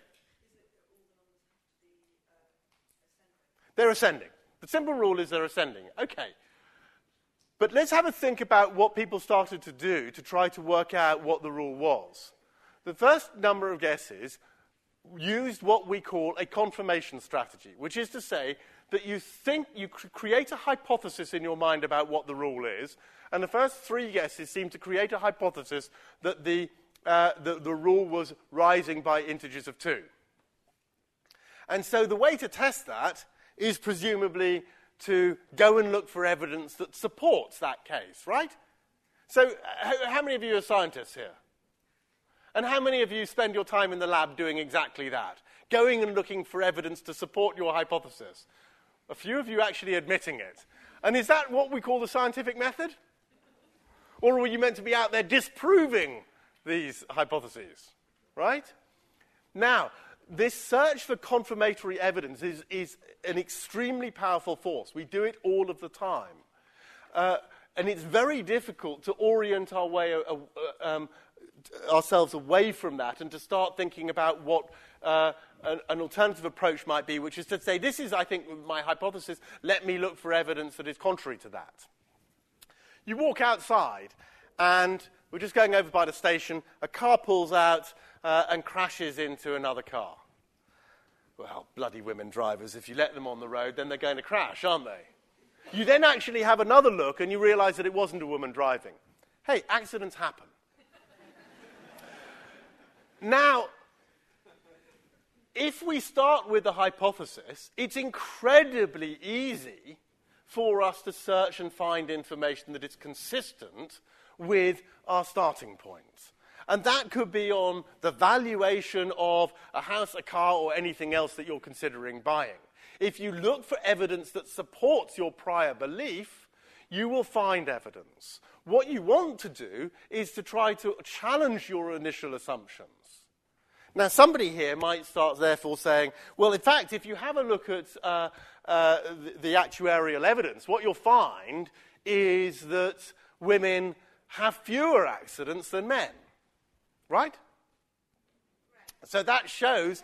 They're ascending. The simple rule is they're ascending. Okay. But let's have a think about what people started to do to try to work out what the rule was. The first number of guesses used what we call a confirmation strategy, which is to say that you think, you cr- create a hypothesis in your mind about what the rule is, and the first three guesses seem to create a hypothesis that the, uh, the, the rule was rising by integers of two. And so the way to test that is presumably to go and look for evidence that supports that case, right? So uh, how many of you are scientists here? And how many of you spend your time in the lab doing exactly that? Going and looking for evidence to support your hypothesis. A few of you actually admitting it. And is that what we call the scientific method? Or are you meant to be out there disproving these hypotheses? Right? Now, this search for confirmatory evidence is, is an extremely powerful force. We do it all of the time. Uh, and it's very difficult to orient our way, uh, uh, um, ourselves away from that and to start thinking about what uh, an, an alternative approach might be, which is to say, this is, I think, my hypothesis. Let me look for evidence that is contrary to that. You walk outside, and we're just going over by the station. A car pulls out uh, and crashes into another car. Well, bloody women drivers, if you let them on the road, then they're going to crash, aren't they? You then actually have another look, and you realize that it wasn't a woman driving. Hey, accidents happen. Now, if we start with the hypothesis, it's incredibly easy for us to search and find information that is consistent with our starting point. And that could be on the valuation of a house, a car, or anything else that you're considering buying. If you look for evidence that supports your prior belief, you will find evidence. What you want to do is to try to challenge your initial assumptions. Now, somebody here might start, therefore, saying, well, in fact, if you have a look at uh, uh, the, the actuarial evidence, what you'll find is that women have fewer accidents than men. Right? So that shows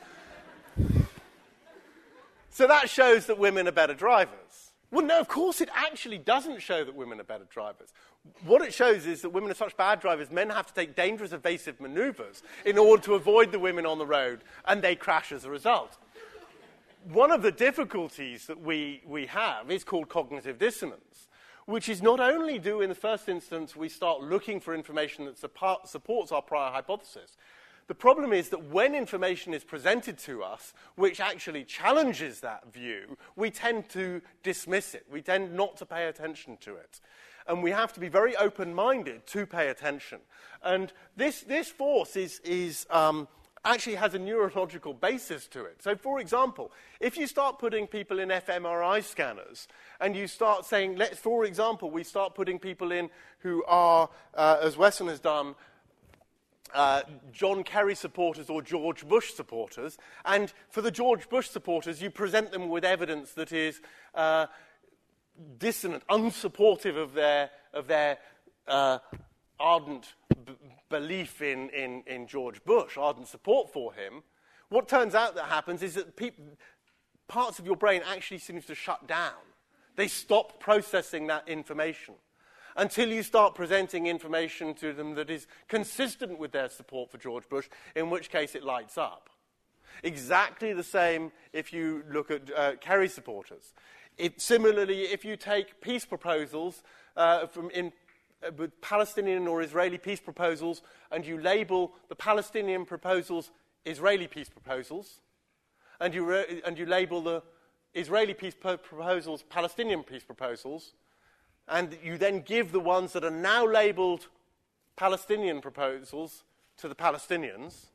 So that shows that women are better drivers. Well, no, of course it actually doesn't show that women are better drivers. What it shows is that women are such bad drivers, men have to take dangerous evasive maneuvers in order to avoid the women on the road, and they crash as a result. One of the difficulties that we, we have is called cognitive dissonance, which is not only do in the first instance we start looking for information that support, supports our prior hypothesis. The problem is that when information is presented to us, which actually challenges that view, we tend to dismiss it. We tend not to pay attention to it. And we have to be very open-minded to pay attention. And this, this force is, is um, actually has a neurological basis to it. So, for example, if you start putting people in fMRI scanners and you start saying, let's, for example, we start putting people in who are, uh, as Wesson has done, Uh, John Kerry supporters or George Bush supporters, and for the George Bush supporters, you present them with evidence that is uh, dissonant, unsupportive of their of their uh, ardent b- belief in, in, in George Bush, ardent support for him. What turns out that happens is that pe- parts of your brain actually seems to shut down. They stop processing that information until you start presenting information to them that is consistent with their support for George Bush, in which case it lights up. Exactly the same if you look at uh, Kerry supporters. It, similarly, if you take peace proposals uh, from in, uh, with Palestinian or Israeli peace proposals and you label the Palestinian proposals Israeli peace proposals, and you, re- and you label the Israeli peace po- proposals Palestinian peace proposals, and you then give the ones that are now labelled Palestinian proposals to the Palestinians,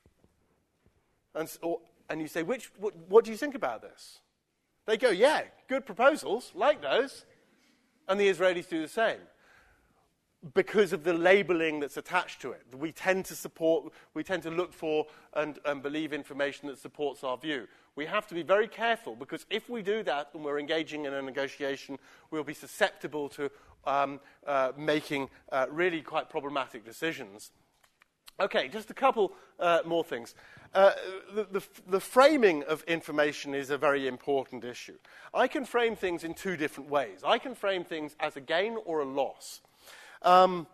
and, or, and you say, "Which? What, what do you think about this?" They go, "Yeah, good proposals, like those," and the Israelis do the same. Because of the labelling that's attached to it, we tend to support, we tend to look for and, and believe information that supports our view. We have to be very careful, because if we do that and we're engaging in a negotiation, we'll be susceptible to um, uh, making uh, really quite problematic decisions. Okay, just a couple uh, more things. Uh, the, the, the framing of information is a very important issue. I can frame things in two different ways. I can frame things as a gain or a loss. Um,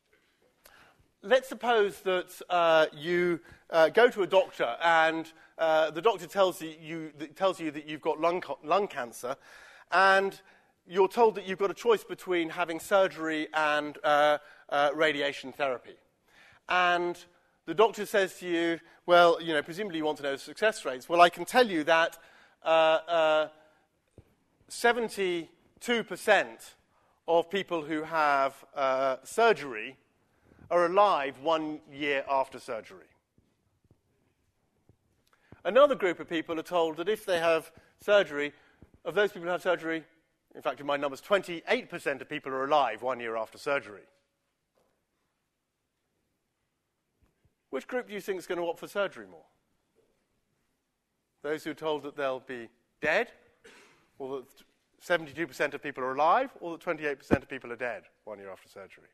let's suppose that uh, you uh, go to a doctor and uh, the doctor tells you, you, tells you that you've got lung, lung cancer, and you're told that you've got a choice between having surgery and uh, uh, radiation therapy. And the doctor says to you, well, you know, presumably you want to know the success rates. Well, I can tell you that uh, uh, seventy-two percent of people who have uh, surgery are alive one year after surgery. Another group of people are told that if they have surgery, of those people who have surgery, in fact, in my numbers, twenty-eight percent of people are alive one year after surgery. Which group do you think is going to opt for surgery more? Those who are told that they'll be dead, or that seventy-two percent of people are alive, or that twenty-eight percent of people are dead one year after surgery?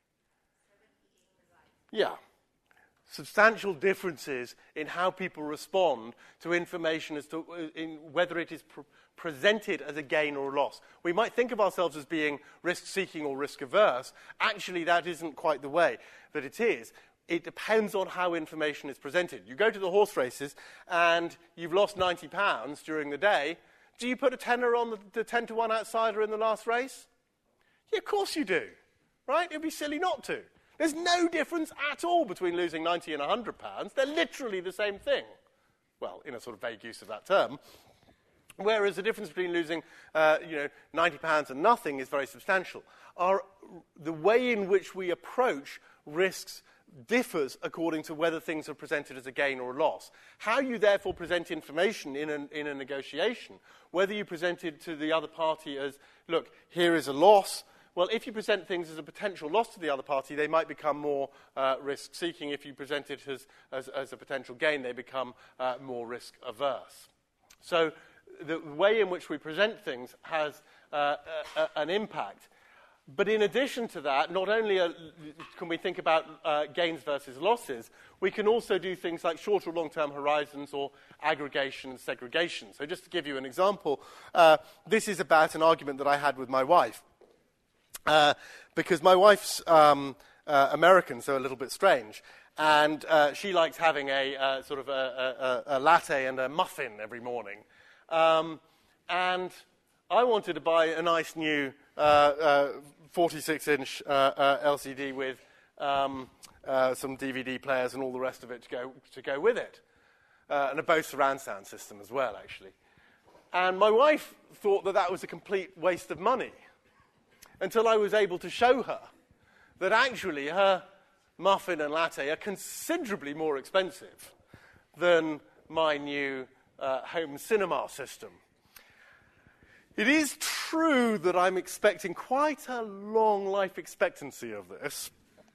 Yeah. Substantial differences in how people respond to information as to in whether it is pr- presented as a gain or a loss. We might think of ourselves as being risk-seeking or risk-averse. Actually, that isn't quite the way that it is. It depends on how information is presented. You go to the horse races and you've lost ninety pounds during the day. Do you put a tenner on the, the ten to one outsider in the last race? Yeah, of course you do. Right? It'd be silly not to. There's no difference at all between losing ninety and one hundred pounds. They're literally the same thing. Well, in a sort of vague use of that term. Whereas the difference between losing uh, you know, ninety pounds and nothing is very substantial. Our, the way in which we approach risks differs according to whether things are presented as a gain or a loss. How you therefore present information in a, in a negotiation, whether you present it to the other party as, look, here is a loss. Well, if you present things as a potential loss to the other party, they might become more uh, risk-seeking. If you present it as, as, as a potential gain, they become uh, more risk-averse. So the way in which we present things has uh, a, a, an impact. But in addition to that, not only uh, can we think about uh, gains versus losses, we can also do things like short or long-term horizons or aggregation and segregation. So just to give you an example, uh, this is about an argument that I had with my wife. Uh, because my wife's um, uh, American, so a little bit strange, and uh, she likes having a uh, sort of a, a, a latte and a muffin every morning. Um, and I wanted to buy a nice new uh, uh, forty-six inch uh, uh, L C D with um, uh, some D V D players and all the rest of it to go to go with it, uh, and a Bose surround sound system as well, actually. And my wife thought that that was a complete waste of money, until I was able to show her that actually her muffin and latte are considerably more expensive than my new uh, home cinema system. It is true that I'm expecting quite a long life expectancy of this,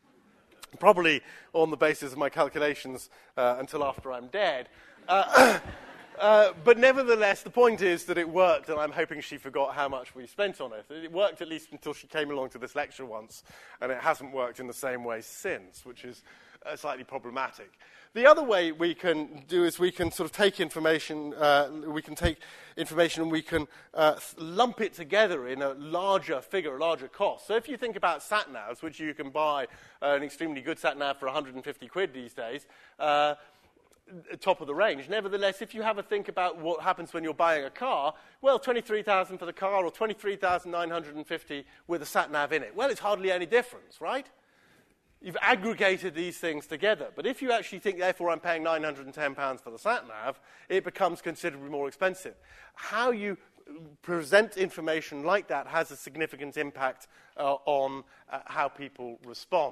probably on the basis of my calculations uh, until after I'm dead. Uh, uh, but nevertheless, the point is that it worked, and I'm hoping she forgot how much we spent on it. It worked at least until she came along to this lecture once, and it hasn't worked in the same way since, which is uh, slightly problematic. The other way we can do is we can sort of take information, uh, we can take information and we can uh, lump it together in a larger figure, a larger cost. So if you think about sat-navs, which you can buy uh, an extremely good sat-nav for one hundred fifty quid these days, uh, top of the range. Nevertheless, if you have a think about what happens when you're buying a car, well, twenty-three thousand for the car or twenty-three thousand nine hundred fifty with a sat-nav in it. Well, it's hardly any difference, right? You've aggregated these things together. But if you actually think, therefore, I'm paying nine hundred ten pounds for the sat-nav, it becomes considerably more expensive. How you present information like that has a significant impact uh, on uh, how people respond.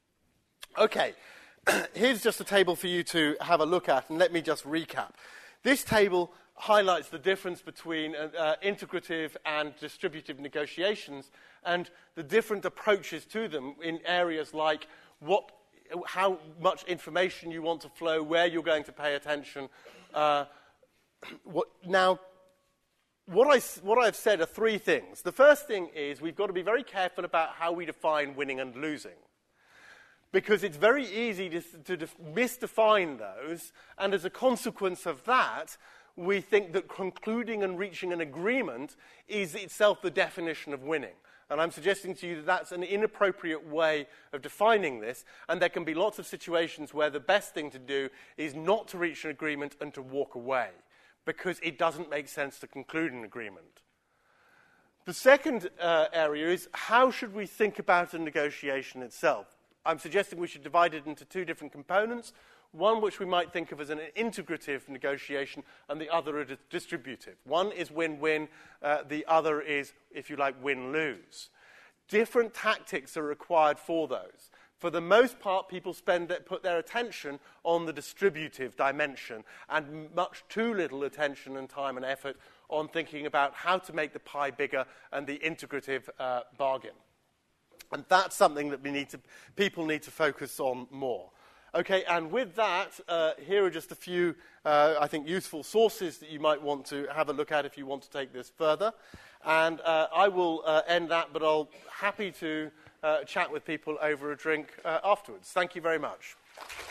Okay, here's just a table for you to have a look at, and let me just recap. This table highlights the difference between uh, uh, integrative and distributive negotiations and the different approaches to them in areas like what, how much information you want to flow, where you're going to pay attention. Uh, what, now, what, I, what I've said are three things. The first thing is we've got to be very careful about how we define winning and losing, because it's very easy to, to def- misdefine those, and as a consequence of that, we think that concluding and reaching an agreement is itself the definition of winning. And I'm suggesting to you that that's an inappropriate way of defining this, and there can be lots of situations where the best thing to do is not to reach an agreement and to walk away, because it doesn't make sense to conclude an agreement. The second uh, area is how should we think about a negotiation itself? I'm suggesting we should divide it into two different components, one which we might think of as an integrative negotiation and the other a distributive. One is win-win, uh, the other is, if you like, win-lose. Different tactics are required for those. For the most part, people spend put their attention on the distributive dimension and much too little attention and time and effort on thinking about how to make the pie bigger and the integrative uh, bargain. And that's something that we need to, people need to focus on more. Okay, and with that, uh, here are just a few, uh, I think, useful sources that you might want to have a look at if you want to take this further. And uh, I will uh, end that, but I'll happy to uh, chat with people over a drink uh, afterwards. Thank you very much.